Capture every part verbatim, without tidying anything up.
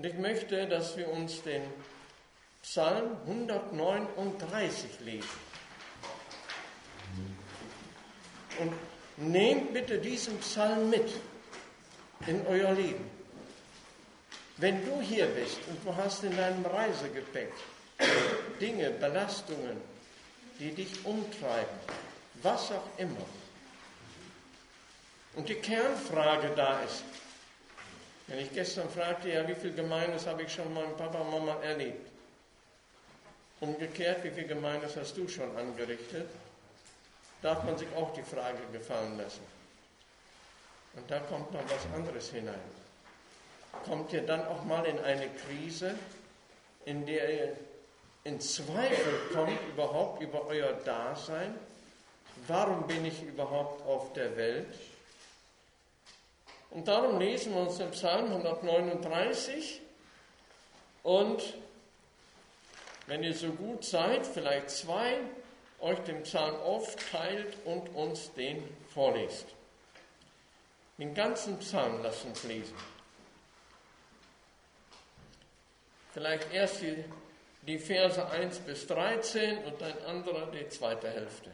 Und ich möchte, dass wir uns den Psalm hundertneununddreißig lesen. Und nehmt bitte diesen Psalm mit in euer Leben. Wenn du hier bist und du hast in deinem Reisegepäck Dinge, Belastungen, die dich umtreiben, was auch immer, und die Kernfrage da ist, wenn ich gestern fragte, ja, wie viel Gemeines habe ich schon meinem Papa und Mama erlebt? Umgekehrt, wie viel Gemeines hast du schon angerichtet? Darf man sich auch die Frage gefallen lassen. Und da kommt noch was anderes hinein. Kommt ihr dann auch mal in eine Krise, in der ihr in Zweifel kommt überhaupt über euer Dasein? Warum bin ich überhaupt auf der Welt? Und darum lesen wir uns den Psalm hundertneununddreißig und wenn ihr so gut seid, vielleicht zwei, euch den Psalm aufteilt und uns den vorlest. Den ganzen Psalm lasst uns lesen. Vielleicht erst die, die Verse eins bis dreizehn und ein anderer die zweite Hälfte.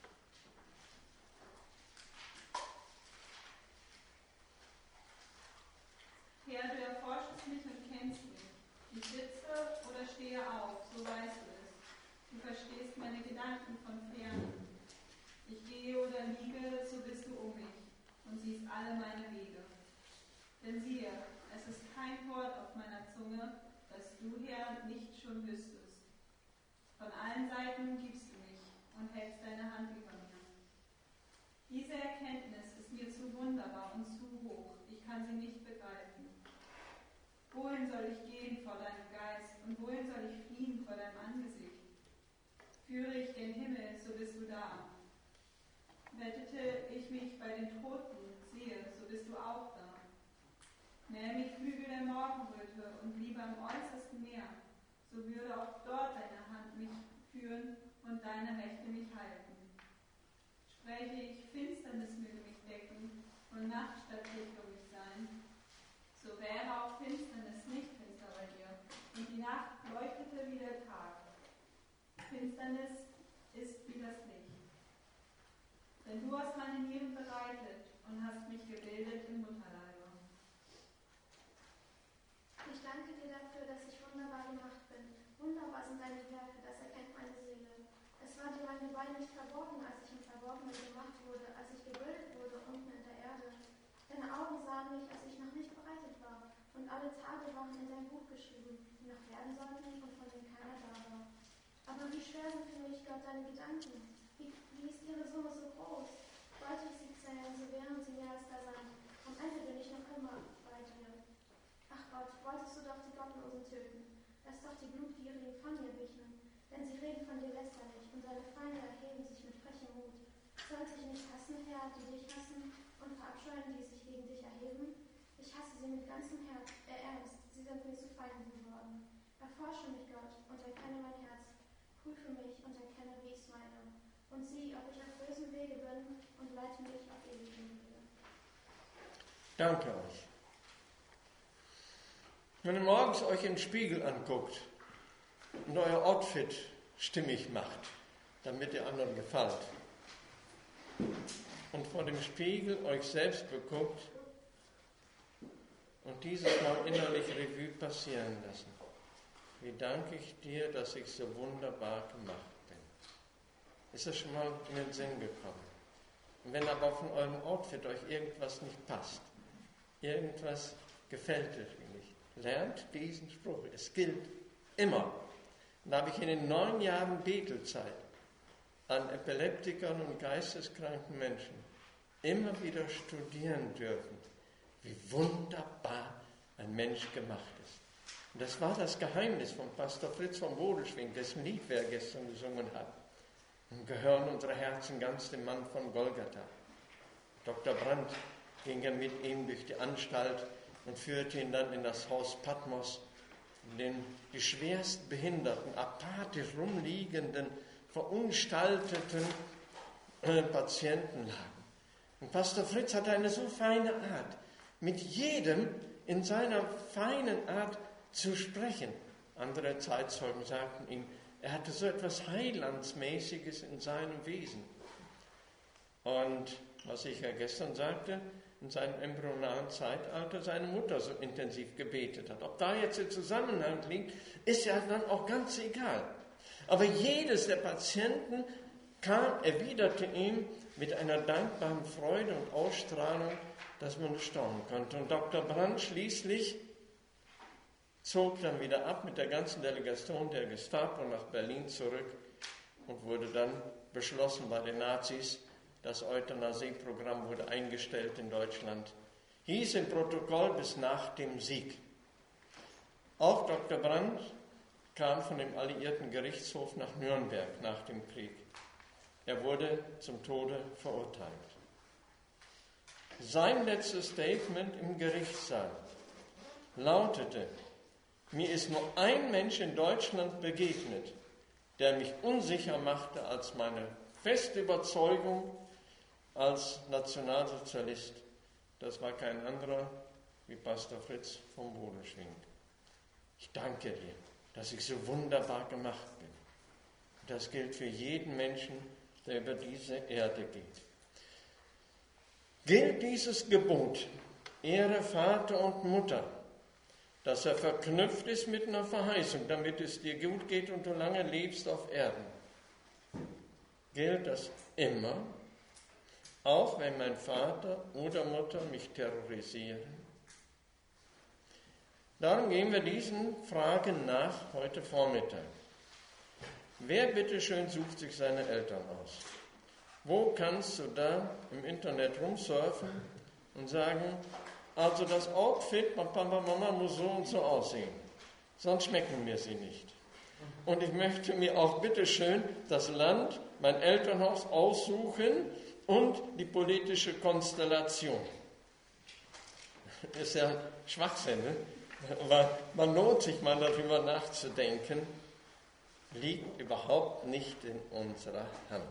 Herr, du erforschst mich und kennst mich. Ich sitze oder stehe auf, so weißt du es. Du verstehst meine Gedanken von ferne. Ich gehe oder liege, so bist du um mich und siehst alle meine Wege. Denn siehe, es ist kein Wort auf meiner Zunge, das du, Herr, nicht schon wüsstest. Von allen Seiten gibst du mich und hältst deine Hand über mir. Diese Erkenntnis ist mir zu wunderbar und zu hoch, ich kann sie nicht begreifen. Wohin soll ich gehen vor deinem Geist und wohin soll ich fliehen vor deinem Angesicht? Führe ich den Himmel, so bist du da. Wettete ich mich bei den Toten, siehe, so bist du auch da. Nähme ich Flügel der Morgenröte und bliebe am äußersten Meer, so würde auch dort deine Hand mich führen und deine Rechte mich halten. Spräche ich, Finsternis möge mich decken und Nacht statt Licht um mich sein, so wäre auch Finsternis nicht finster bei dir, und die Nacht leuchtete wie der Tag. Finsternis ist wie das Licht. Denn du hast meine Nieren bereitet und hast mich gebildet im Mutterleibe. Ich danke dir dafür, dass ich wunderbar gemacht bin. Wunderbar sind deine Werke, das erkennt meine Seele. Es war dir mein Gebein nicht verborgen, als ich im Verborgenen gemacht wurde, als ich gebildet wurde unten in der Erde. Deine Augen sahen mich, als ich noch nicht bereitet war, und alle Tage waren in dein Buch geschrieben, die noch werden sollten und von denen keiner da war. Aber wie schwer sind für mich, Gott, deine Gedanken? Wie, wie ist ihre Summe so groß? Wollte ich sie zählen, so wären sie mehr als der Sand. Am Ende bin ich noch immer bei dir. Ach Gott, wolltest du doch die Gottlosen töten? Lass doch die Blutgierigen von dir wichen, denn sie reden von dir lästerlich und deine Feinde erheben sich mit frechem Mut. Sollte ich nicht hassen, Herr, die dich hassen, und verabscheuen, die sich gegen dich erheben? Ich hasse sie mit ganzem Herz, äh, Ernst, sie sind mir zu Feinden geworden. Erforsche mich, Gott, und erkenne mein Herz. Prüfe mich und erkenne, wie ich es meine. Und sieh, ob ich auf bösem Wege bin, und leite mich auf ewigen Wege. Danke euch. Wenn ihr morgens euch im Spiegel anguckt und euer Outfit stimmig macht, damit ihr anderen gefällt, und vor dem Spiegel euch selbst beguckt und dieses Mal innerlich Revue passieren lassen. Wie danke ich dir, dass ich so wunderbar gemacht bin. Ist das schon mal in den Sinn gekommen? Und wenn aber von eurem Outfit euch irgendwas nicht passt, irgendwas gefällt euch nicht, lernt diesen Spruch. Es gilt immer. Und da habe ich in den neun Jahren Betelzeit an Epileptikern und geisteskranken Menschen immer wieder studieren dürfen, wie wunderbar ein Mensch gemacht ist. Und das war das Geheimnis von Pastor Fritz von Bodelschwing, dessen Lied wir gestern gesungen haben. Und gehören unsere Herzen ganz dem Mann von Golgatha. Doktor Brandt ging ja mit ihm durch die Anstalt und führte ihn dann in das Haus Patmos, in dem die schwerst behinderten, apathisch rumliegenden, verunstalteten äh, Patienten lagen. Und Pastor Fritz hatte eine so feine Art, mit jedem in seiner feinen Art zu sprechen. Andere Zeitzeugen sagten ihm, er hatte so etwas Heilandsmäßiges in seinem Wesen. Und was ich ja gestern sagte, in seinem embryonalen Zeitalter seine Mutter so intensiv gebetet hat. Ob da jetzt der Zusammenhang liegt, ist ja dann auch ganz egal. Aber jedes der Patienten kam, erwiderte ihm mit einer dankbaren Freude und Ausstrahlung, dass man es staunen konnte. Und Doktor Brandt schließlich zog dann wieder ab mit der ganzen Delegation der Gestapo nach Berlin zurück und wurde dann beschlossen bei den Nazis, das Euthanasie-Programm wurde eingestellt in Deutschland. Hieß im Protokoll bis nach dem Sieg. Auch Doktor Brandt kam von dem Alliierten Gerichtshof nach Nürnberg nach dem Krieg. Er wurde zum Tode verurteilt. Sein letztes Statement im Gerichtssaal lautete: Mir ist nur ein Mensch in Deutschland begegnet, der mich unsicher machte als meine feste Überzeugung als Nationalsozialist. Das war kein anderer wie Pastor Fritz vom Bodenschwing. Ich danke dir, dass ich so wunderbar gemacht bin. Das gilt für jeden Menschen, der über diese Erde geht. Gilt dieses Gebot, Ehre Vater und Mutter, dass er verknüpft ist mit einer Verheißung, damit es dir gut geht und du lange lebst auf Erden. Gilt das immer, auch wenn mein Vater oder Mutter mich terrorisieren? Darum gehen wir diesen Fragen nach heute Vormittag. Wer bitteschön sucht sich seine Eltern aus? Wo kannst du da im Internet rumsurfen und sagen, also das Outfit von Papa und Mama muss so und so aussehen, sonst schmecken mir sie nicht. Und ich möchte mir auch bitteschön das Land, mein Elternhaus aussuchen und die politische Konstellation. Das ist ja Schwachsinn, ne? Aber man lohnt sich mal darüber nachzudenken, liegt überhaupt nicht in unserer Hand.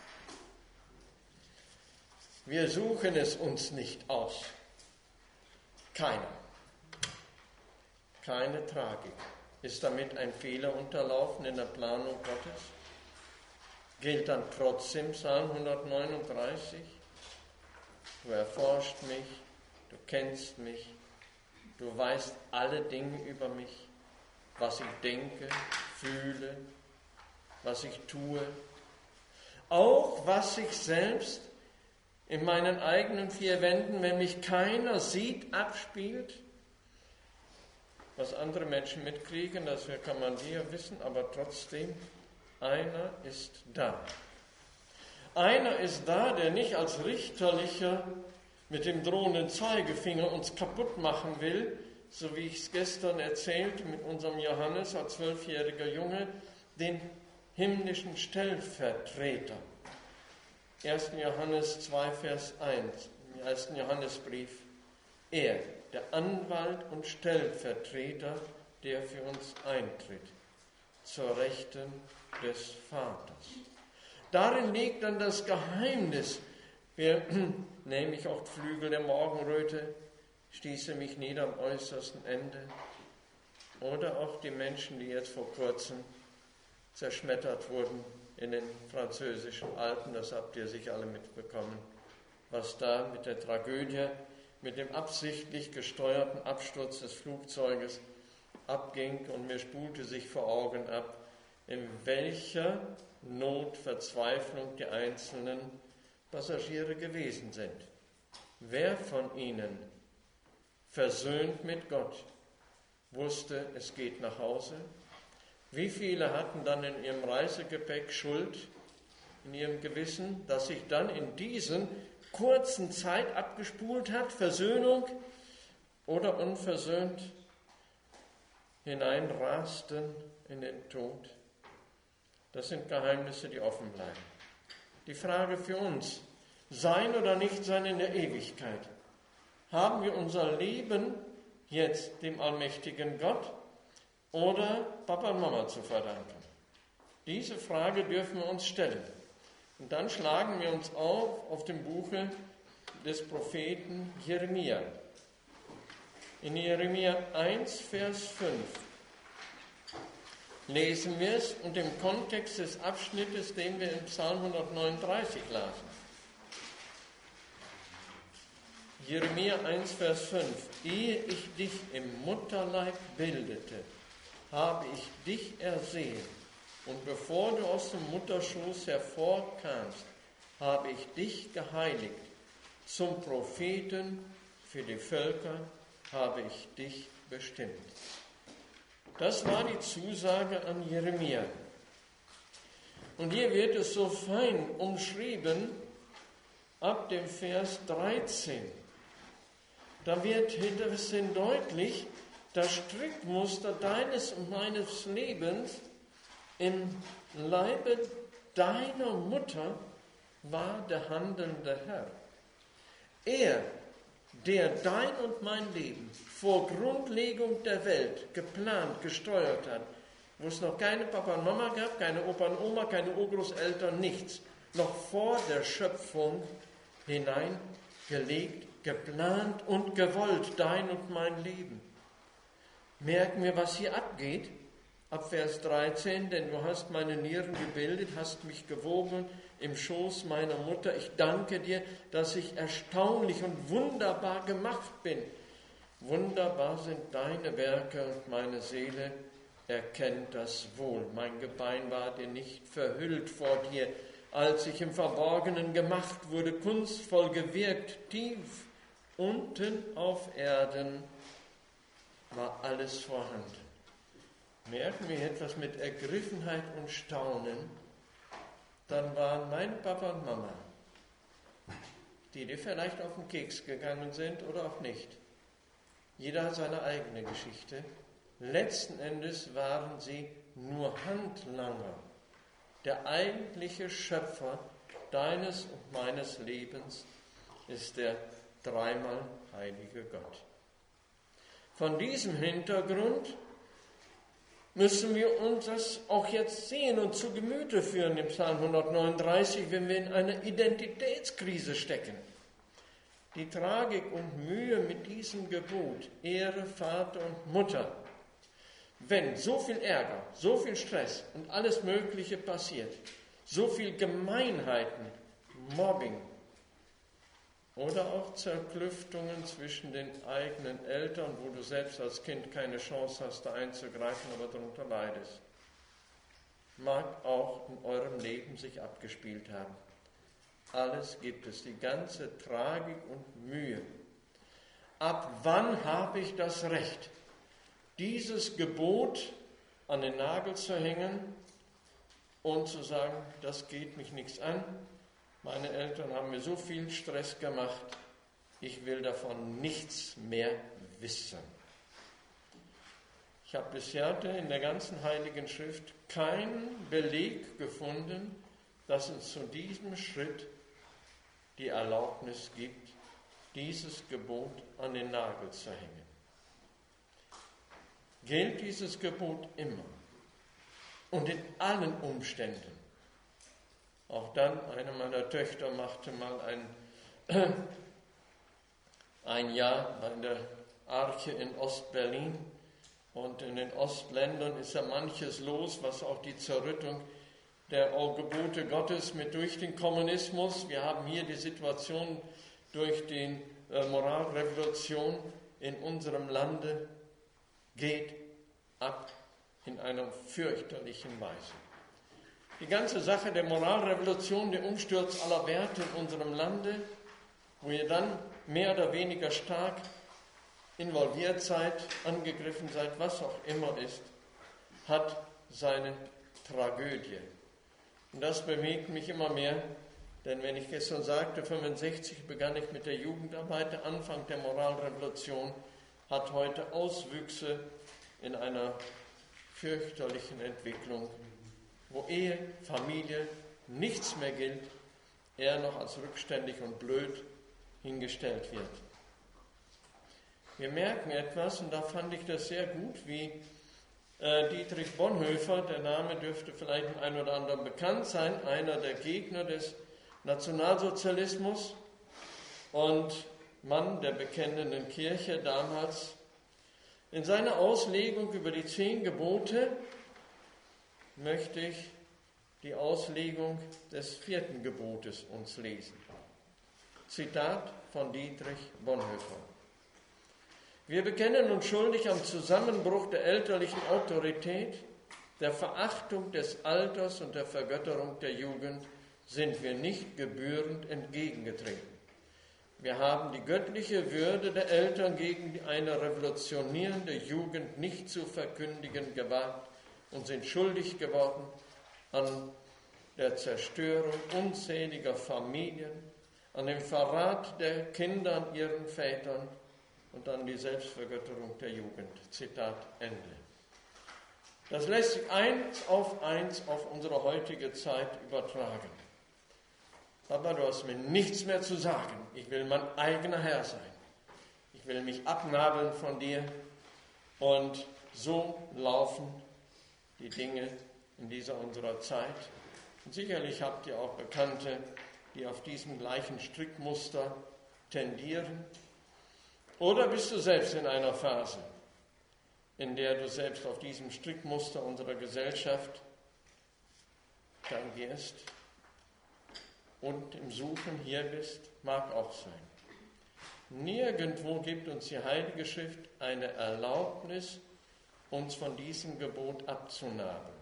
Wir suchen es uns nicht aus. Keiner. Keine Tragik. Ist damit ein Fehler unterlaufen in der Planung Gottes? Gilt dann trotzdem Psalm hundertneununddreißig? Du erforscht mich, du kennst mich, du weißt alle Dinge über mich, was ich denke, fühle, was ich tue, auch was ich selbst in meinen eigenen vier Wänden, wenn mich keiner sieht, abspielt. Was andere Menschen mitkriegen, das kann man dir wissen, aber trotzdem, einer ist da. Einer ist da, der nicht als richterlicher mit dem drohenden Zeigefinger uns kaputt machen will, so wie ich es gestern erzählte mit unserem Johannes als zwölfjähriger Junge, den himmlischen Stellvertreter. erster Johannes zwei, Vers eins, im ersten Johannesbrief. Er, der Anwalt und Stellvertreter, der für uns eintritt, zur Rechten des Vaters. Darin liegt dann das Geheimnis. Wir nehme ich auch Flügel der Morgenröte, stieße mich nieder am äußersten Ende. Oder auch die Menschen, die jetzt vor kurzem zerschmettert wurden in den französischen Alpen, das habt ihr sicher alle mitbekommen, was da mit der Tragödie, mit dem absichtlich gesteuerten Absturz des Flugzeuges abging, und mir spulte sich vor Augen ab, in welcher Not, Verzweiflung die einzelnen Passagiere gewesen sind. Wer von ihnen, versöhnt mit Gott, wusste, es geht nach Hause? Wie viele hatten dann in ihrem Reisegepäck Schuld in ihrem Gewissen, dass sich dann in diesen kurzen Zeit abgespult hat, Versöhnung, oder unversöhnt hineinrasten in den Tod? Das sind Geheimnisse, die offen bleiben. Die Frage für uns, sein oder nicht sein in der Ewigkeit. Haben wir unser Leben jetzt dem allmächtigen Gott oder Papa und Mama zu verdanken? Diese Frage dürfen wir uns stellen. Und dann schlagen wir uns auf auf dem Buche des Propheten Jeremia. In Jeremia eins, Vers fünf lesen wir es und im Kontext des Abschnittes, den wir im Psalm hundertneununddreißig lasen. Jeremia eins, Vers fünf. Ehe ich dich im Mutterleib bildete, habe ich dich ersehen. Und bevor du aus dem Mutterschoß hervorkamst, habe ich dich geheiligt. Zum Propheten für die Völker habe ich dich bestimmt. Das war die Zusage an Jeremia. Und hier wird es so fein umschrieben, ab dem Vers dreizehn. Da wird hinterher deutlich, das Strickmuster deines und meines Lebens im Leibe deiner Mutter war der handelnde Herr. Er, der dein und mein Leben vor Grundlegung der Welt geplant, gesteuert hat, wo es noch keine Papa und Mama gab, keine Opa und Oma, keine Urgroßeltern, nichts, noch vor der Schöpfung hineingelegt, geplant und gewollt, dein und mein Leben. Merken wir, was hier abgeht? Ab Vers dreizehn, denn du hast meine Nieren gebildet, hast mich gewogen im Schoß meiner Mutter. Ich danke dir, dass ich erstaunlich und wunderbar gemacht bin. Wunderbar sind deine Werke und meine Seele erkennt das wohl. Mein Gebein war dir nicht verhüllt vor dir, als ich im Verborgenen gemacht wurde, kunstvoll gewirkt, tief unten auf Erden war alles vorhanden. Merken wir etwas mit Ergriffenheit und Staunen, dann waren mein Papa und Mama, die dir vielleicht auf den Keks gegangen sind oder auch nicht. Jeder hat seine eigene Geschichte. Letzten Endes waren sie nur Handlanger. Der eigentliche Schöpfer deines und meines Lebens ist der dreimal heilige Gott. Von diesem Hintergrund müssen wir uns das auch jetzt sehen und zu Gemüte führen im Psalm hundertneununddreißig, wenn wir in einer Identitätskrise stecken. Die Tragik und Mühe mit diesem Gebot, Ehre Vater und Mutter, wenn so viel Ärger, so viel Stress und alles Mögliche passiert, so viel Gemeinheiten, Mobbing oder auch Zerklüftungen zwischen den eigenen Eltern, wo du selbst als Kind keine Chance hast, da einzugreifen, aber darunter leidest, mag auch in eurem Leben sich abgespielt haben. Alles gibt es, die ganze Tragik und Mühe. Ab wann habe ich das Recht, dieses Gebot an den Nagel zu hängen und zu sagen, das geht mich nichts an? Meine Eltern haben mir so viel Stress gemacht, ich will davon nichts mehr wissen. Ich habe bisher in der ganzen Heiligen Schrift keinen Beleg gefunden, dass es zu diesem Schritt die Erlaubnis gibt, dieses Gebot an den Nagel zu hängen. Gilt dieses Gebot immer und in allen Umständen. Auch dann, eine meiner Töchter machte mal ein, ein Jahr bei der Arche in Ostberlin und in den Ostländern ist ja manches los, was auch die Zerrüttung der Gebote Gottes mit durch den Kommunismus. Wir haben hier die Situation durch die äh, Moralrevolution in unserem Lande geht ab in einer fürchterlichen Weise. Die ganze Sache der Moralrevolution, der Umsturz aller Werte in unserem Lande, wo ihr dann mehr oder weniger stark involviert seid, angegriffen seid, was auch immer ist, hat seine Tragödie. Und das bewegt mich immer mehr, denn wenn ich gestern sagte, fünfundsechzig begann ich mit der Jugendarbeit, der Anfang der Moralrevolution hat heute Auswüchse in einer fürchterlichen Entwicklung, wo Ehe, Familie, nichts mehr gilt, eher noch als rückständig und blöd hingestellt wird. Wir merken etwas, und da fand ich das sehr gut, wie äh, Dietrich Bonhoeffer, der Name dürfte vielleicht dem einen oder anderen bekannt sein, einer der Gegner des Nationalsozialismus und Mann der bekennenden Kirche damals In seiner Auslegung über die zehn Gebote möchte ich die Auslegung des vierten Gebotes uns lesen. Zitat von Dietrich Bonhoeffer. Wir bekennen uns schuldig am Zusammenbruch der elterlichen Autorität, der Verachtung des Alters und der Vergötterung der Jugend sind wir nicht gebührend entgegengetreten. Wir haben die göttliche Würde der Eltern gegen eine revolutionierende Jugend nicht zu verkündigen gewagt und sind schuldig geworden an der Zerstörung unzähliger Familien, an dem Verrat der Kinder an ihren Vätern und an die Selbstvergötterung der Jugend. Zitat Ende. Das lässt sich eins auf eins auf unsere heutige Zeit übertragen. Papa, du hast mir nichts mehr zu sagen. Ich will mein eigener Herr sein. Ich will mich abnabeln von dir. Und so laufen die Dinge in dieser unserer Zeit. Und sicherlich habt ihr auch Bekannte, die auf diesem gleichen Strickmuster tendieren. Oder bist du selbst in einer Phase, in der du selbst auf diesem Strickmuster unserer Gesellschaft tangierst und im Suchen hier bist? Mag auch sein. Nirgendwo gibt uns die Heilige Schrift eine Erlaubnis, uns von diesem Gebot abzunabeln.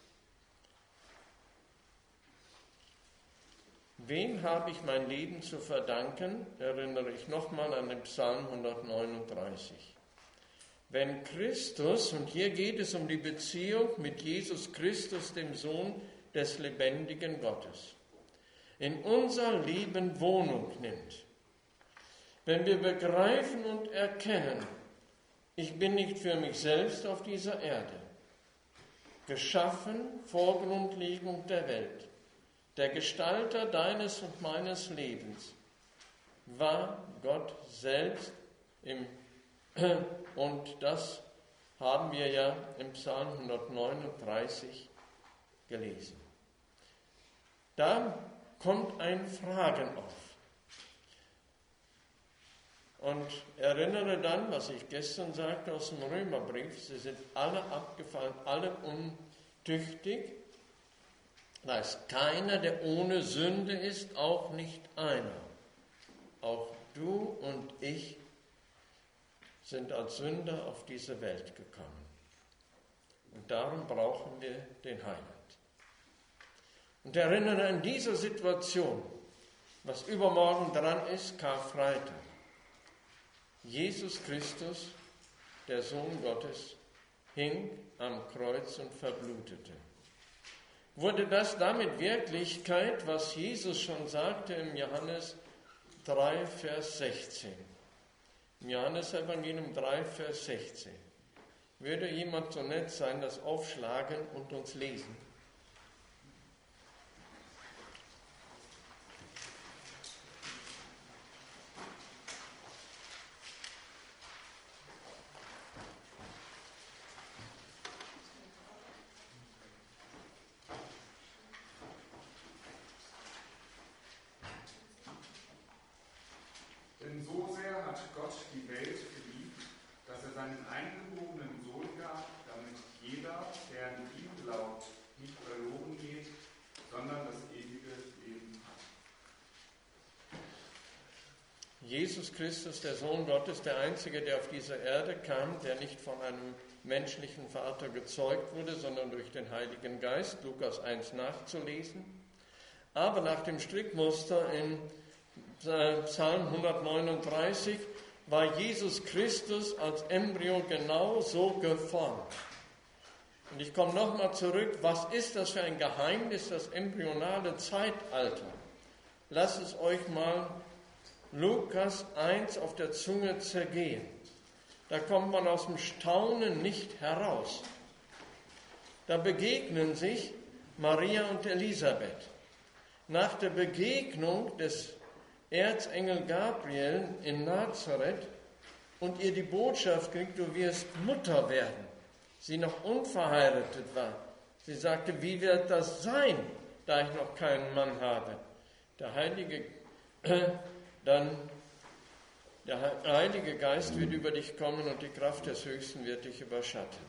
Wem habe ich mein Leben zu verdanken, erinnere ich nochmal an den Psalm hundertneununddreißig. Wenn Christus, und hier geht es um die Beziehung mit Jesus Christus, dem Sohn des lebendigen Gottes, in unser Leben Wohnung nimmt, wenn wir begreifen und erkennen, ich bin nicht für mich selbst auf dieser Erde, geschaffen vor Grundlegung der Welt, der Gestalter deines und meines Lebens war Gott selbst im, und das haben wir ja im Psalm hundertneununddreißig gelesen. Da kommt ein Fragen auf. Und erinnere dann, was ich gestern sagte aus dem Römerbrief, sie sind alle abgefallen, alle untüchtig. Da ist keiner, der ohne Sünde ist, auch nicht einer. Auch du und ich sind als Sünder auf diese Welt gekommen. Und darum brauchen wir den Heiland. Und erinnere an diese Situation, was übermorgen dran ist, Karfreitag. Jesus Christus, der Sohn Gottes, hing am Kreuz und verblutete. Wurde das damit Wirklichkeit, was Jesus schon sagte im Johannes drei, Vers sechzehn? Im Johannesevangelium drei, Vers sechzehn. Würde jemand so nett sein, das aufschlagen und uns lesen? Denn so sehr hat Gott die Welt geliebt, dass er seinen eingeborenen Sohn gab, damit jeder, der an ihn glaubt, nicht verloren geht, sondern das ewige Leben hat. Jesus Christus, der Sohn Gottes, der Einzige, der auf diese Erde kam, der nicht von einem menschlichen Vater gezeugt wurde, sondern durch den Heiligen Geist, Lukas eins nachzulesen, aber nach dem Strickmuster in Psalm hundertneununddreißig war Jesus Christus als Embryo genau so geformt. Und ich komme nochmal zurück, was ist das für ein Geheimnis, das embryonale Zeitalter? Lasst es euch mal Lukas eins auf der Zunge zergehen. Da kommt man aus dem Staunen nicht heraus. Da begegnen sich Maria und Elisabeth. Nach der Begegnung des Erzengel Gabriel in Nazareth und ihr die Botschaft kriegt, du wirst Mutter werden. Sie noch unverheiratet war. Sie sagte, wie wird das sein, da ich noch keinen Mann habe? Der Heilige äh, dann Der Heilige Geist wird über dich kommen und die Kraft des Höchsten wird dich überschatten.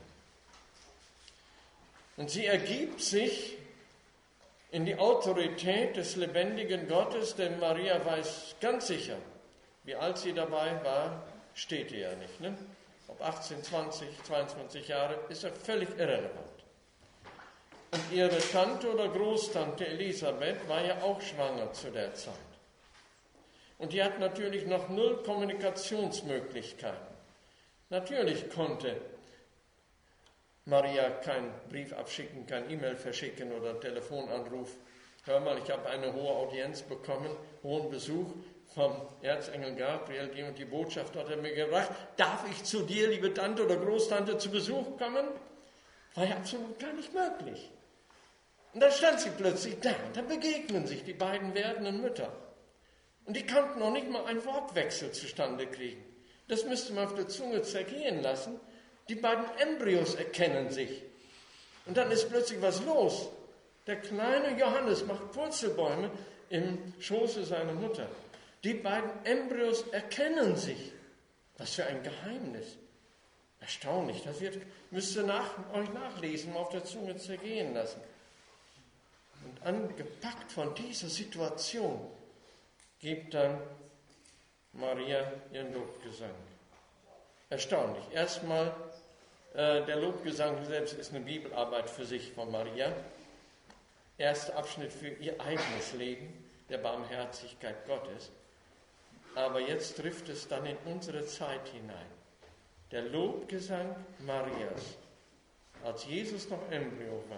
Und sie ergibt sich in die Autorität des lebendigen Gottes, denn Maria weiß ganz sicher, wie alt sie dabei war, steht ihr ja nicht. Ne? Ob achtzehn, zwanzig, zweiundzwanzig Jahre, ist ja völlig irrelevant. Und ihre Tante oder Großtante Elisabeth war ja auch schwanger zu der Zeit. Und die hat natürlich noch null Kommunikationsmöglichkeiten. Natürlich konnte Maria keinen Brief abschicken, kein E-Mail verschicken oder einen Telefonanruf. Hör mal, ich habe eine hohe Audienz bekommen, hohen Besuch vom Erzengel Gabriel, die und die Botschaft hat er mir gebracht. Darf ich zu dir, liebe Tante oder Großtante, zu Besuch kommen? War ja absolut gar nicht möglich. Und da stand sie plötzlich da, und da begegnen sich die beiden werdenden Mütter. Und die konnten noch nicht mal einen Wortwechsel zustande kriegen. Das müsste man auf der Zunge zergehen lassen. Die beiden Embryos erkennen sich. Und dann ist plötzlich was los. Der kleine Johannes macht Purzelbäume im Schoße seiner Mutter. Die beiden Embryos erkennen sich. Was für ein Geheimnis. Erstaunlich. Das wird, müsst ihr nach, euch nachlesen und auf der Zunge zergehen lassen. Und angepackt von dieser Situation gibt dann Maria ihren Lobgesang. Erstaunlich. Erstmal, äh, der Lobgesang selbst ist eine Bibelarbeit für sich von Maria. Erster Abschnitt für ihr eigenes Leben, der Barmherzigkeit Gottes. Aber jetzt trifft es dann in unsere Zeit hinein. Der Lobgesang Marias, als Jesus noch Embryo war.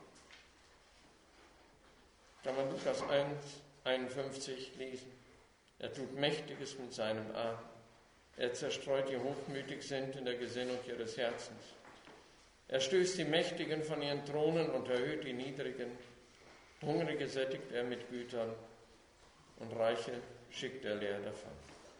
Kann man Lukas eins, einundfünfzig lesen. Er tut Mächtiges mit seinem Arm. Er zerstreut die hochmütig sind in der Gesinnung ihres Herzens. Er stößt die Mächtigen von ihren Thronen und erhöht die Niedrigen. Hungrige sättigt er mit Gütern und Reiche schickt er leer davon.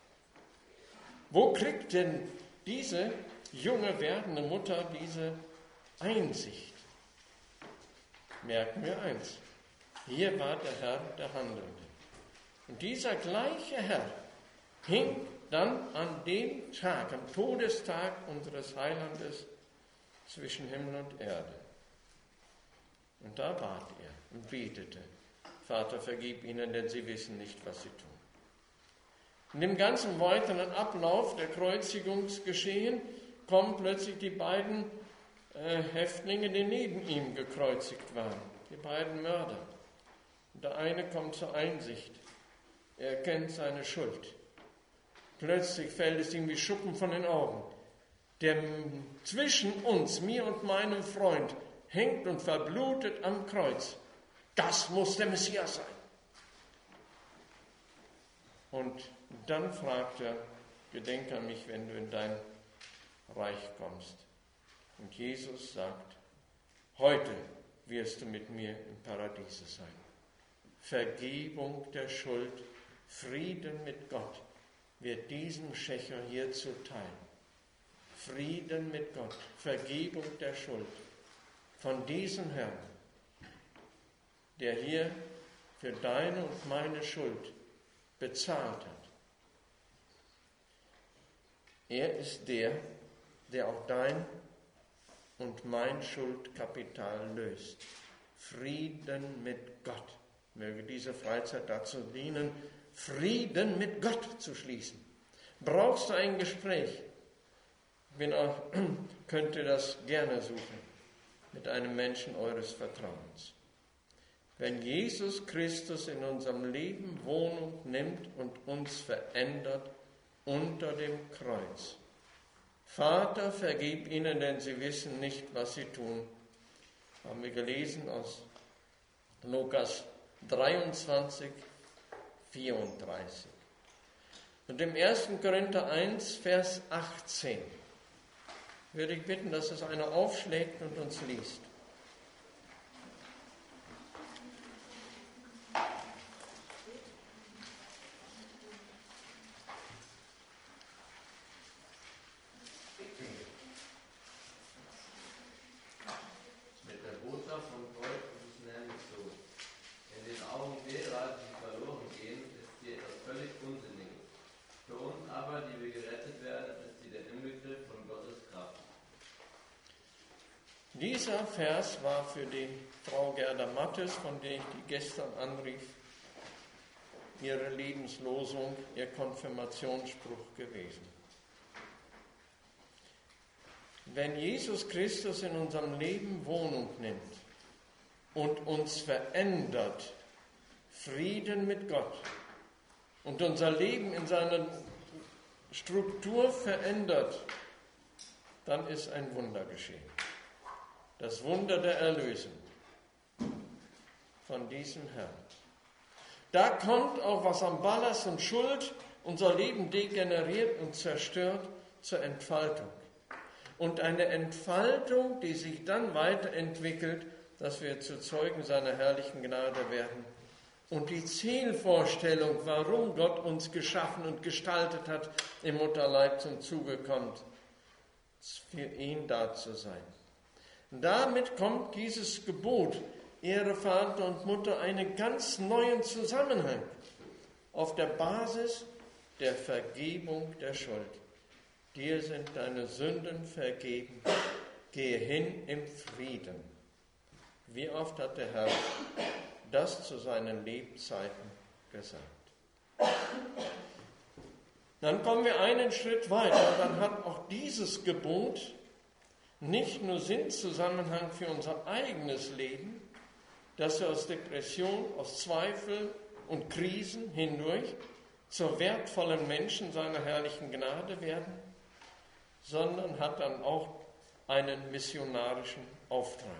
Wo kriegt denn diese junge werdende Mutter diese Einsicht? Merken wir eins. Hier war der Herr der Handelnde. Und dieser gleiche Herr hing dann an dem Tag, am Todestag unseres Heilandes zwischen Himmel und Erde. Und da bat er und betete, Vater, vergib ihnen, denn sie wissen nicht, was sie tun. In dem ganzen weiteren Ablauf der Kreuzigungsgeschehen kommen plötzlich die beiden äh, Häftlinge, die neben ihm gekreuzigt waren, die beiden Mörder. Und der eine kommt zur Einsicht, er erkennt seine Schuld. Plötzlich fällt es ihm wie Schuppen von den Augen. Der zwischen uns, mir und meinem Freund, hängt und verblutet am Kreuz. Das muss der Messias sein. Und dann fragt er, gedenke an mich, wenn du in dein Reich kommst. Und Jesus sagt, heute wirst du mit mir im Paradiese sein. Vergebung der Schuld, Frieden mit Gott wird diesem Schächer hier zuteil. Frieden mit Gott, Vergebung der Schuld von diesem Herrn, der hier für deine und meine Schuld bezahlt hat. Er ist der, der auch dein und mein Schuldkapital löst. Frieden mit Gott. Möge diese Freizeit dazu dienen, Frieden mit Gott zu schließen. Brauchst du ein Gespräch? Ich bin auch, könnte das gerne suchen mit einem Menschen eures Vertrauens. Wenn Jesus Christus in unserem Leben Wohnung nimmt und uns verändert unter dem Kreuz. Vater, vergib ihnen, denn sie wissen nicht, was sie tun. Haben wir gelesen aus Lukas dreiundzwanzig, vierunddreißig. Und im ersten Korinther eins, Vers achtzehn würde ich bitten, dass es einer aufschlägt und uns liest. Aber Dieser Vers war für die Frau Gerda Mattes, von der ich die gestern anrief, ihre Lebenslosung, ihr Konfirmationsspruch gewesen. Wenn Jesus Christus in unserem Leben Wohnung nimmt und uns verändert, Frieden mit Gott, und unser Leben in seiner Struktur verändert, dann ist ein Wunder geschehen. Das Wunder der Erlösung von diesem Herrn. Da kommt auch, was an Ballast und Schuld unser Leben degeneriert und zerstört, zur Entfaltung. Und eine Entfaltung, die sich dann weiterentwickelt, dass wir zu Zeugen seiner herrlichen Gnade werden. Und die Zielvorstellung, warum Gott uns geschaffen und gestaltet hat, im Mutterleib zum Zuge kommt, für ihn da zu sein. Damit kommt dieses Gebot, Ehre Vater und Mutter, einen ganz neuen Zusammenhang auf der Basis der Vergebung der Schuld. Dir sind deine Sünden vergeben, gehe hin im Frieden. Wie oft hat der Herr das zu seinen Lebzeiten gesagt? Dann kommen wir einen Schritt weiter, dann hat auch dieses Gebot nicht nur Sinnzusammenhang für unser eigenes Leben, dass wir aus Depression, aus Zweifel und Krisen hindurch zu wertvollen Menschen seiner herrlichen Gnade werden, sondern hat dann auch einen missionarischen Auftrag.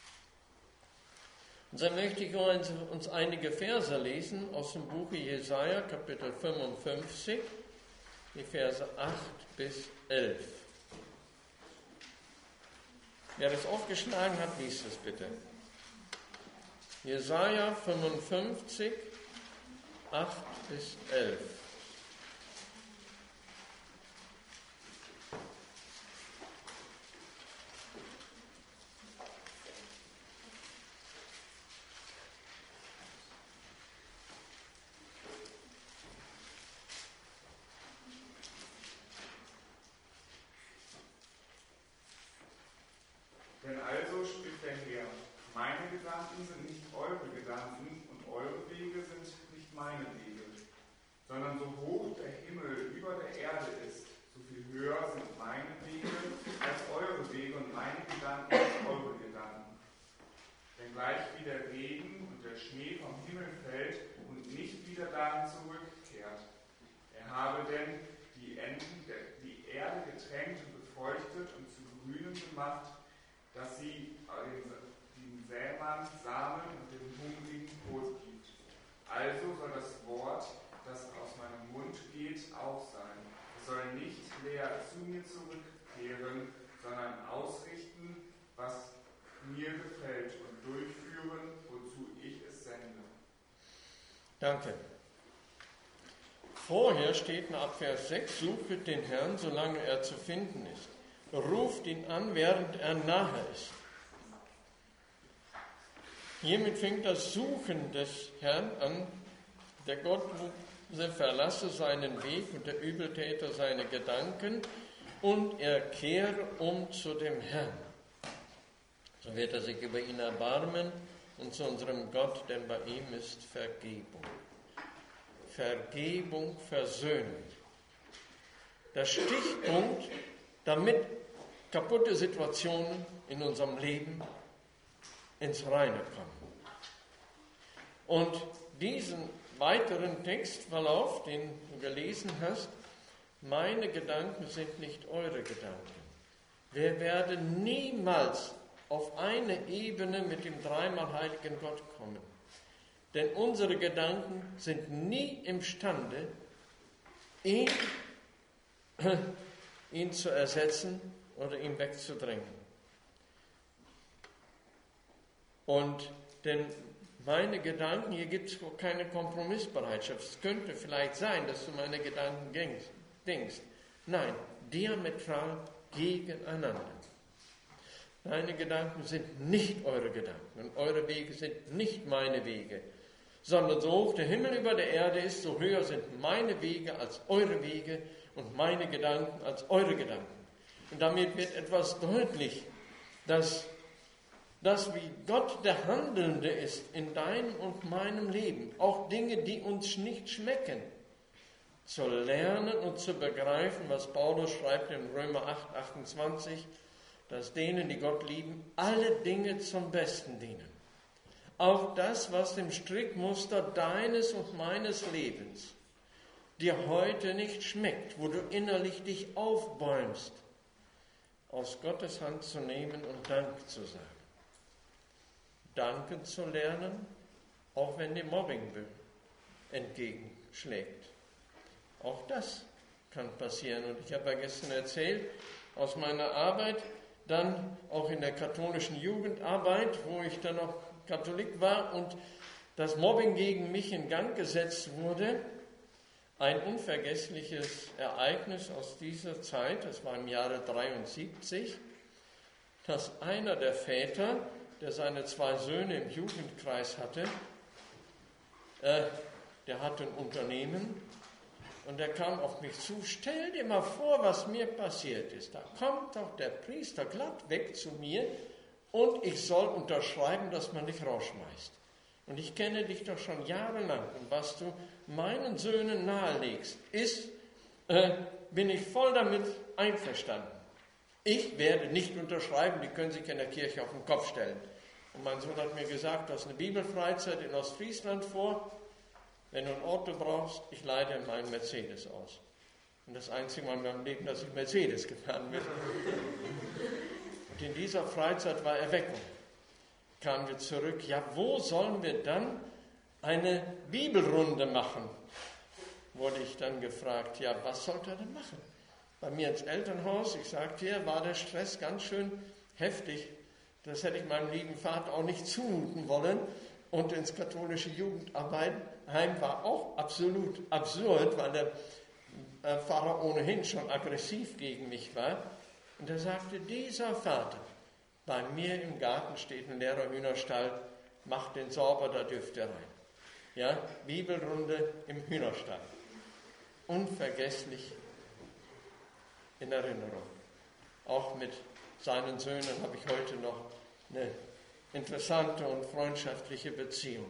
Und so möchte ich uns einige Verse lesen aus dem Buche Jesaja, Kapitel fünfundfünfzig, die Verse acht bis elf. Wer das aufgeschlagen hat, liest es bitte. Jesaja fünfundfünfzig, acht bis elf. Denn also spricht der Herr, meine Gedanken sind nicht eure Gedanken und eure Wege sind nicht meine Wege, sondern so hoch der Himmel über der Erde ist, so viel höher sind meine Wege als eure Wege und meine Gedanken als eure Gedanken. Denn gleich wie der Regen und der Schnee vom Himmel fällt und nicht wieder dahin zurückkehrt, er habe denn die, Enden, die Erde getränkt und befeuchtet und zu Grünem gemacht, dass sie dem Sämann Samen und dem Hungrigen Brot gibt. Also soll das Wort, das aus meinem Mund geht, auch sein. Es soll nicht leer zu mir zurückkehren, sondern ausrichten, was mir gefällt und durchführen, wozu ich es sende. Danke. Vorher steht in Vers sechs, suchet den Herrn, solange er zu finden ist. Ruft ihn an, während er nahe ist. Hiermit fängt das Suchen des Herrn an. Der Gottlose verlasse seinen Weg und der Übeltäter seine Gedanken und er kehre um zu dem Herrn. So wird er sich über ihn erbarmen und zu unserem Gott, denn bei ihm ist Vergebung. Vergebung, Versöhnung. Der Stichpunkt, damit kaputte Situationen in unserem Leben ins Reine kommen. Und diesen weiteren Textverlauf, den du gelesen hast, meine Gedanken sind nicht eure Gedanken. Wir werden niemals auf eine Ebene mit dem dreimal heiligen Gott kommen. Denn unsere Gedanken sind nie imstande, ihn, ihn zu ersetzen oder ihn wegzudrängen. Und denn meine Gedanken, hier gibt es keine Kompromissbereitschaft. Es könnte vielleicht sein, dass du meine Gedanken denkst. Nein, diametral gegeneinander. Deine Gedanken sind nicht eure Gedanken und eure Wege sind nicht meine Wege, sondern so hoch der Himmel über der Erde ist, so höher sind meine Wege als eure Wege und meine Gedanken als eure Gedanken. Und damit wird etwas deutlich, dass dass wie Gott der Handelnde ist in deinem und meinem Leben, auch Dinge, die uns nicht schmecken, zu lernen und zu begreifen, was Paulus schreibt in Römer acht, achtundzwanzig, dass denen, die Gott lieben, alle Dinge zum Besten dienen. Auch das, was dem Strickmuster deines und meines Lebens dir heute nicht schmeckt, wo du innerlich dich aufbäumst, aus Gottes Hand zu nehmen und Dank zu sagen. Danken zu lernen, auch wenn dir Mobbing entgegenschlägt. Auch das kann passieren. Und ich habe ja gestern erzählt, aus meiner Arbeit, dann auch in der katholischen Jugendarbeit, wo ich dann noch Katholik war und das Mobbing gegen mich in Gang gesetzt wurde, ein unvergessliches Ereignis aus dieser Zeit, das war im Jahre dreiundsiebzig, dass einer der Väter, der seine zwei Söhne im Jugendkreis hatte, äh, der hatte ein Unternehmen und der kam auf mich zu, stell dir mal vor, was mir passiert ist. Da kommt doch der Priester glatt weg zu mir und ich soll unterschreiben, dass man dich rausschmeißt. Und ich kenne dich doch schon jahrelang und was du meinen Söhnen nahelegst, ist, äh, bin ich voll damit einverstanden. Ich werde nicht unterschreiben, die können sich in der Kirche auf den Kopf stellen. Und mein Sohn hat mir gesagt, du hast eine Bibelfreizeit in Ostfriesland vor. Wenn du ein Auto brauchst, ich leih dir meinen Mercedes aus. Und das einzige Mal in meinem Leben, dass ich Mercedes gefahren bin. Und in dieser Freizeit war Erweckung. Kamen wir zurück, ja, wo sollen wir dann eine Bibelrunde machen? Wurde ich dann gefragt, ja, was sollte er denn machen? Bei mir ins Elternhaus, ich sagte dir, war der Stress ganz schön heftig. Das hätte ich meinem lieben Vater auch nicht zumuten wollen. Und ins katholische Jugendheim war auch absolut absurd, weil der Pfarrer ohnehin schon aggressiv gegen mich war. Und er sagte, dieser Vater, bei mir im Garten steht ein leerer Hühnerstall, macht den sauber, da dürft ihr rein. Ja, Bibelrunde im Hühnerstall. Unvergesslich in Erinnerung. Auch mit seinen Söhnen habe ich heute noch eine interessante und freundschaftliche Beziehung.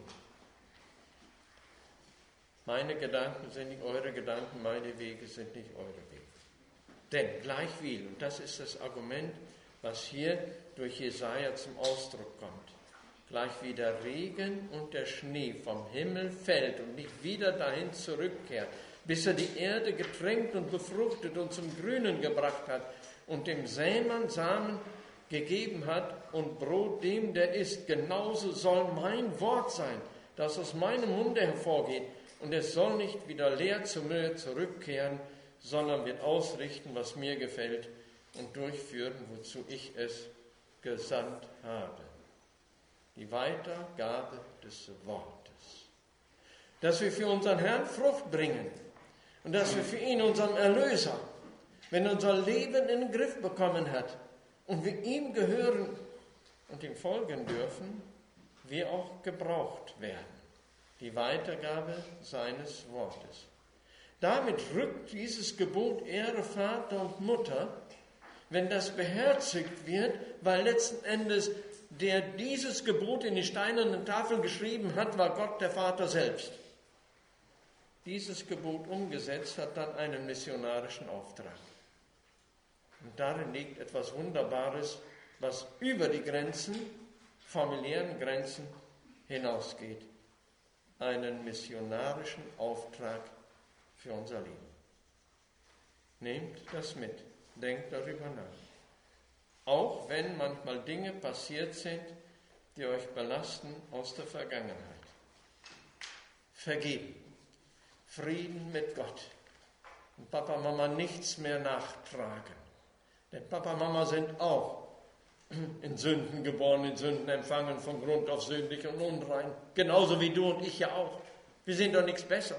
Meine Gedanken sind nicht eure Gedanken, meine Wege sind nicht eure Wege. Denn gleichviel, und das ist das Argument, was hier durch Jesaja zum Ausdruck kommt, gleich wie der Regen und der Schnee vom Himmel fällt und nicht wieder dahin zurückkehrt, bis er die Erde getränkt und befruchtet und zum Grünen gebracht hat und dem Sämann Samen gegeben hat und Brot dem, der isst. Genauso soll mein Wort sein, das aus meinem Munde hervorgeht, und es soll nicht wieder leer zu mir zurückkehren, sondern wird ausrichten, was mir gefällt, und durchführen, wozu ich es gesandt habe. Die Weitergabe des Wortes. Dass wir für unseren Herrn Frucht bringen und dass wir für ihn, unseren Erlöser, wenn unser Leben in den Griff bekommen hat und wir ihm gehören und ihm folgen dürfen, wir auch gebraucht werden. Die Weitergabe seines Wortes. Damit rückt dieses Gebot Ehre Vater und Mutter, wenn das beherzigt wird, weil letzten Endes der dieses Gebot in die steinernen Tafeln geschrieben hat, war Gott der Vater selbst. Dieses Gebot umgesetzt hat dann einen missionarischen Auftrag. Und darin liegt etwas Wunderbares, was über die Grenzen, familiären Grenzen hinausgeht. Einen missionarischen Auftrag für unser Leben. Nehmt das mit, denkt darüber nach. Auch wenn manchmal Dinge passiert sind, die euch belasten aus der Vergangenheit. Vergeben, Frieden mit Gott und Papa, Mama nichts mehr nachtragen. Denn Papa, Mama sind auch in Sünden geboren, in Sünden empfangen, von Grund auf sündig und unrein. Genauso wie du und ich ja auch. Wir sind doch nichts besser.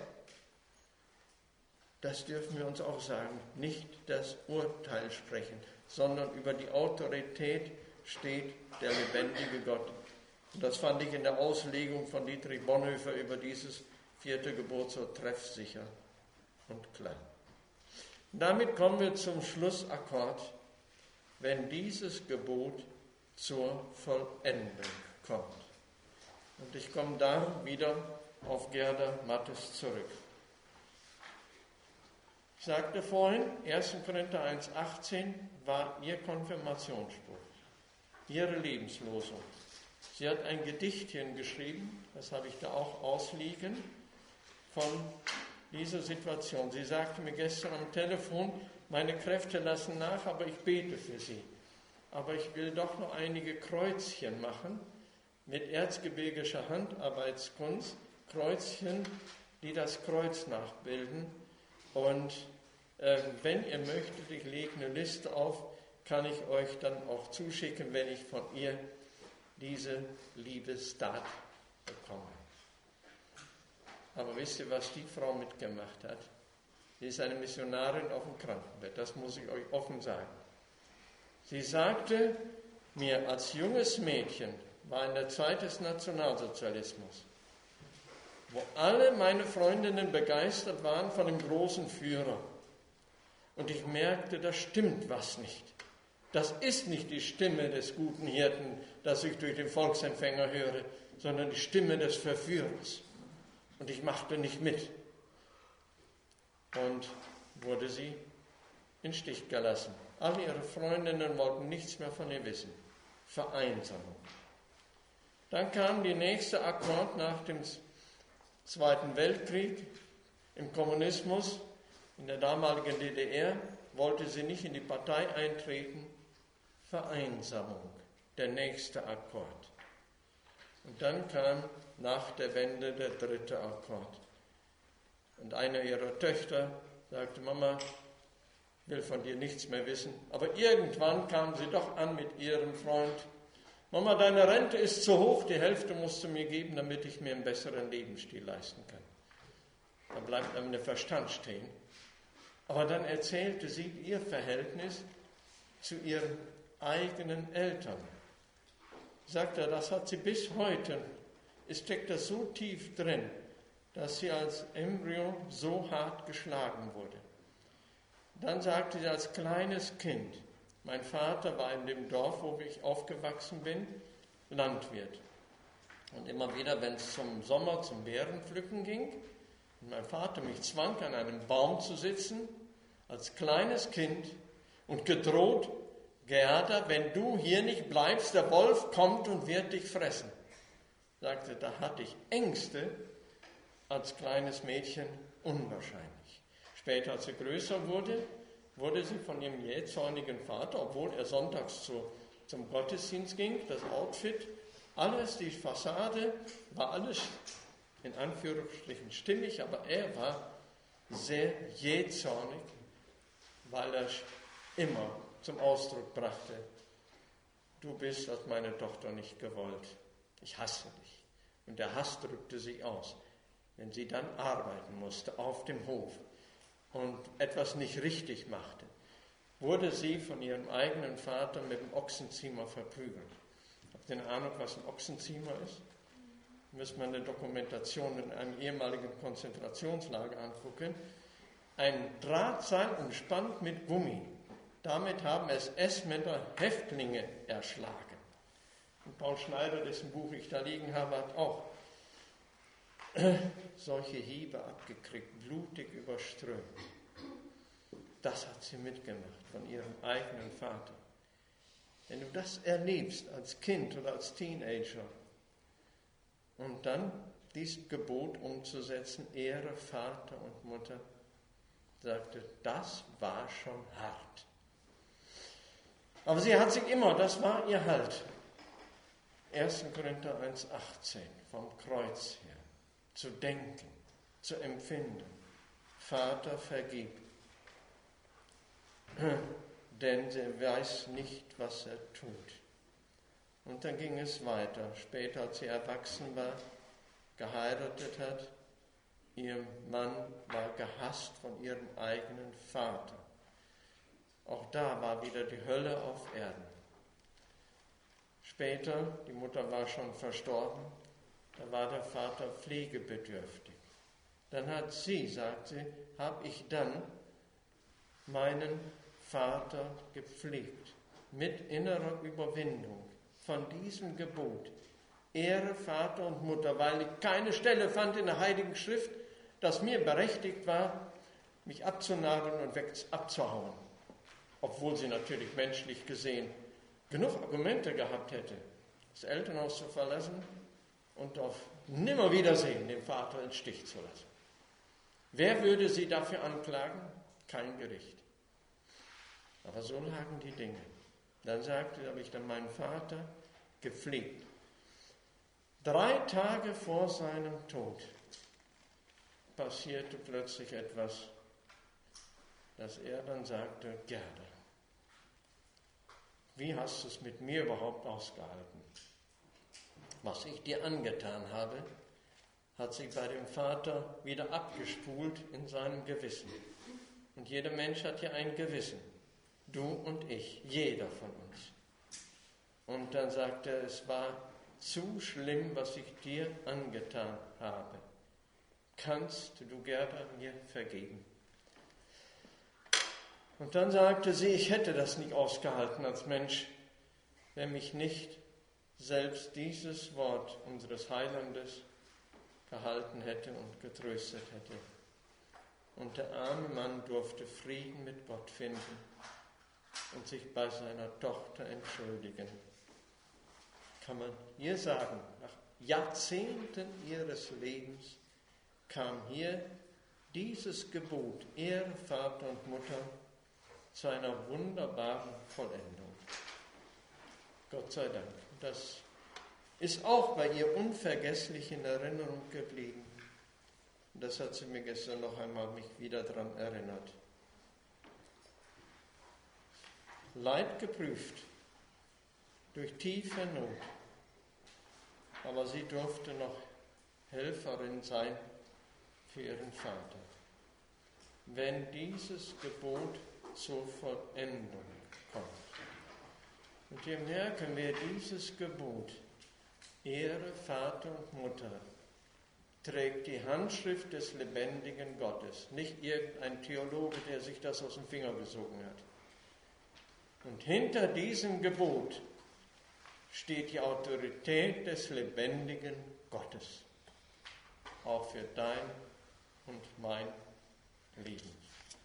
Das dürfen wir uns auch sagen. Nicht das Urteil sprechen, sondern über die Autorität steht der lebendige Gott. Und das fand ich in der Auslegung von Dietrich Bonhoeffer über dieses vierte Gebot so treffsicher und klar. Und damit kommen wir zum Schlussakkord. Wenn dieses Gebot zur Vollendung kommt. Und ich komme da wieder auf Gerda Mattes zurück. Ich sagte vorhin, erster Korinther eins achtzehn war ihr Konfirmationsspruch, ihre Lebenslosung. Sie hat ein Gedichtchen geschrieben, das habe ich da auch ausliegen, von dieser Situation. Sie sagte mir gestern am Telefon, meine Kräfte lassen nach, aber ich bete für sie. Aber ich will doch noch einige Kreuzchen machen mit erzgebirgischer Handarbeitskunst, Kreuzchen, die das Kreuz nachbilden. Und äh, wenn ihr möchtet, ich lege eine Liste auf, kann ich euch dann auch zuschicken, wenn ich von ihr diese Liebestat bekomme. Aber wisst ihr, was die Frau mitgemacht hat? Sie ist eine Missionarin auf dem Krankenbett, das muss ich euch offen sagen. Sie sagte mir, als junges Mädchen, war in der Zeit des Nationalsozialismus, wo alle meine Freundinnen begeistert waren von dem großen Führer. Und ich merkte, da stimmt was nicht. Das ist nicht die Stimme des guten Hirten, das ich durch den Volksempfänger höre, sondern die Stimme des Verführers. Und ich machte nicht mit. Und wurde sie in den Stich gelassen. Alle ihre Freundinnen wollten nichts mehr von ihr wissen. Vereinsamung. Dann kam der nächste Akkord nach dem Zweiten Weltkrieg. Im Kommunismus, in der damaligen D D R, wollte sie nicht in die Partei eintreten. Vereinsamung, der nächste Akkord. Und dann kam nach der Wende der dritte Akkord. Und eine ihrer Töchter sagte, Mama, will von dir nichts mehr wissen. Aber irgendwann kam sie doch an mit ihrem Freund. Mama, deine Rente ist zu hoch, die Hälfte musst du mir geben, damit ich mir einen besseren Lebensstil leisten kann. Da bleibt einem der Verstand stehen. Aber dann erzählte sie ihr Verhältnis zu ihren eigenen Eltern. Sagt er, das hat sie bis heute, es steckt das so tief drin, dass sie als Embryo so hart geschlagen wurde. Dann sagte sie als kleines Kind, mein Vater war in dem Dorf, wo ich aufgewachsen bin, Landwirt. Und immer wieder, wenn es zum Sommer zum Beerenpflücken ging, und mein Vater mich zwang, an einem Baum zu sitzen, als kleines Kind, und gedroht, Gerda, wenn du hier nicht bleibst, der Wolf kommt und wird dich fressen. Sagte, da hatte ich Ängste als kleines Mädchen, unwahrscheinlich. Später, als sie größer wurde, wurde sie von ihrem jähzornigen Vater, obwohl er sonntags zu, zum Gottesdienst ging, das Outfit, alles, die Fassade, war alles in Anführungsstrichen stimmig, aber er war sehr jähzornig, weil er immer zum Ausdruck brachte, du bist als meine Tochter nicht gewollt, ich hasse dich. Und der Hass drückte sie aus, wenn sie dann arbeiten musste auf dem Hof und etwas nicht richtig machte, wurde sie von ihrem eigenen Vater mit dem Ochsenziemer verprügelt. Habt ihr eine Ahnung, was ein Ochsenziemer ist? Müssen wir eine Dokumentation in einem ehemaligen Konzentrationslager angucken. Ein Drahtseil umspannt mit Gummi. Damit haben S S-Männer Häftlinge erschlagen. Und Paul Schneider, dessen Buch ich da liegen habe, hat auch solche Hiebe abgekriegt, blutig überströmt. Das hat sie mitgemacht von ihrem eigenen Vater. Wenn du das erlebst als Kind oder als Teenager und dann dieses Gebot umzusetzen, Ehre Vater und Mutter, sagte, das war schon hart. Aber sie hat sich immer, das war ihr Halt. erster Korinther eins achtzehn, vom Kreuz her, zu denken, zu empfinden. Vater, vergib. Denn er weiß nicht, was er tut. Und dann ging es weiter. Später, als sie erwachsen war, geheiratet hat, ihr Mann war gehasst von ihrem eigenen Vater. Auch da war wieder die Hölle auf Erden. Später, die Mutter war schon verstorben, da war der Vater pflegebedürftig. Dann hat sie, sagt sie, habe ich dann meinen Vater gepflegt, mit innerer Überwindung, von diesem Gebot. Ehre Vater und Mutter, weil ich keine Stelle fand in der Heiligen Schrift, das mir berechtigt war, mich abzunageln und weg abzuhauen. Obwohl sie natürlich menschlich gesehen genug Argumente gehabt hätte, das Elternhaus zu verlassen und auf Nimmerwiedersehen den Vater in den Stich zu lassen. Wer würde sie dafür anklagen? Kein Gericht. Aber so lagen die Dinge. Dann sagte, habe ich dann meinen Vater gepflegt. Drei Tage vor seinem Tod passierte plötzlich etwas, dass er dann sagte, Gerda, wie hast du es mit mir überhaupt ausgehalten? Was ich dir angetan habe, hat sich bei dem Vater wieder abgespult in seinem Gewissen. Und jeder Mensch hat ja ein Gewissen. Du und ich, jeder von uns. Und dann sagt er, es war zu schlimm, was ich dir angetan habe. Kannst du, Gerda, mir vergeben? Und dann sagte sie, ich hätte das nicht ausgehalten als Mensch, wenn mich nicht selbst dieses Wort unseres Heilandes gehalten hätte und getröstet hätte. Und der arme Mann durfte Frieden mit Gott finden und sich bei seiner Tochter entschuldigen. Kann man hier sagen, nach Jahrzehnten ihres Lebens kam hier dieses Gebot, Ehre Vater und Mutter, zu einer wunderbaren Vollendung. Gott sei Dank. Das ist auch bei ihr unvergesslich in Erinnerung geblieben. Und das hat sie mir gestern noch einmal mich wieder daran erinnert. Leid geprüft, durch tiefe Not. Aber sie durfte noch Helferin sein für ihren Vater. Wenn dieses Gebot zur Vollendung kommt. Und wir merken, wer dieses Gebot, Ehre Vater und Mutter, trägt die Handschrift des lebendigen Gottes, nicht irgendein Theologe, der sich das aus dem Finger gesogen hat. Und hinter diesem Gebot steht die Autorität des lebendigen Gottes, auch für dein und mein Leben.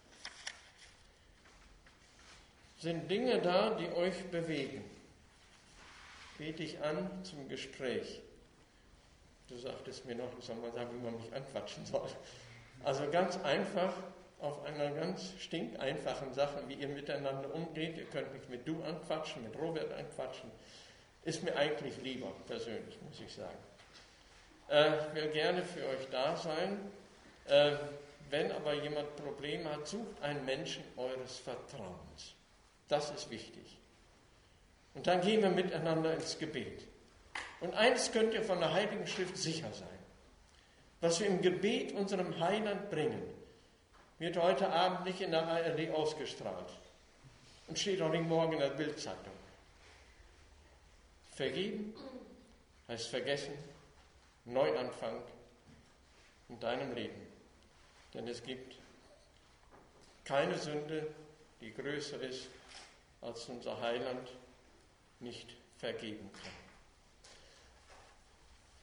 Sind Dinge da, die euch bewegen? Bete ich an zum Gespräch. Du sagtest mir noch, ich soll mal sagen, wie man mich anquatschen soll. Also ganz einfach, auf einer ganz stinkeinfachen Sache, wie ihr miteinander umgeht. Ihr könnt mich mit du anquatschen, mit Robert anquatschen. Ist mir eigentlich lieber, persönlich, muss ich sagen. Äh, ich will gerne für euch da sein. Äh, wenn aber jemand Probleme hat, sucht einen Menschen eures Vertrauens. Das ist wichtig. Und dann gehen wir miteinander ins Gebet. Und eins könnt ihr von der Heiligen Schrift sicher sein. Was wir im Gebet unserem Heiland bringen, wird heute Abend nicht in der A R D ausgestrahlt und steht auch nicht morgen in der Bildzeitung. Vergeben heißt vergessen, Neuanfang in deinem Leben. Denn es gibt keine Sünde, die größer ist, als unser Heiland nicht vergeben kann.